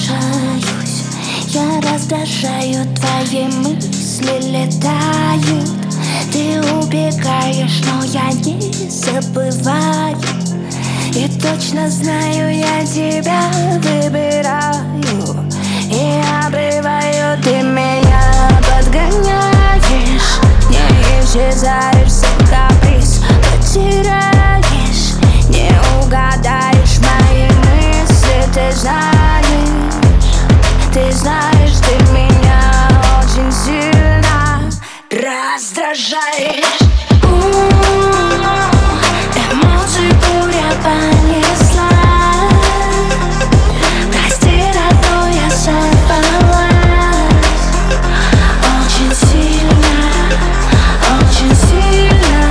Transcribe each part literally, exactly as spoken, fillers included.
раздражаюсь, я раздражаю, твои мысли летают. Ты убегаешь, но я не забываю. И точно знаю, я тебя выбираю и обрываю. Ты меня подгоняешь, не исчезаешь, сам каприз потеряешь, не угадаешь мои мысли. Ты знаешь, ты знаешь, ты меня очень сильно раздражаешь. Эмоции буря понесла. Прости, родной, я сорвалась. Очень сильно, очень сильно.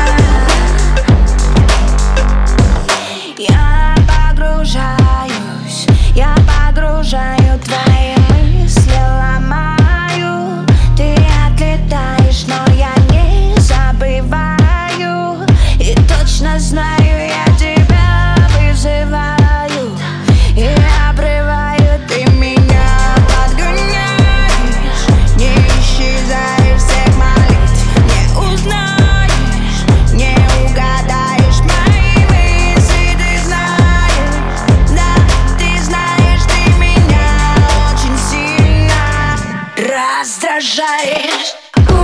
Я погружаюсь, я погружаю твои мысли, ломаю. Ты отлетаешь, но я не забываю. И точно знаю, я тебя вызываю и обрываю. Ты меня подгоняешь, не исчезаешь, всех молитв не узнаешь, не угадаешь мои мысли. Ты знаешь, да, ты знаешь, ты меня очень сильно раздражаешь.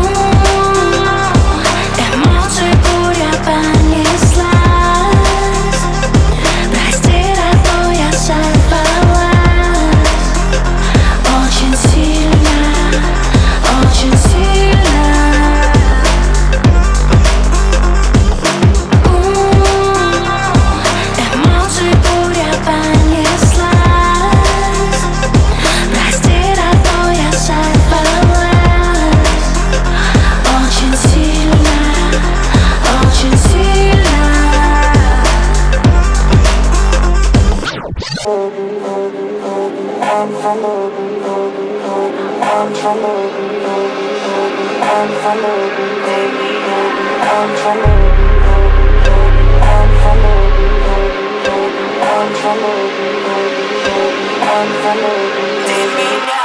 Эмоции буря понеслась. Прости, родной, я сорвалась. Очень сильно, очень сильно. Эмоции буря понеслась. Прости, родной, я сорвалась. Очень сильно, очень сильно. Ты меня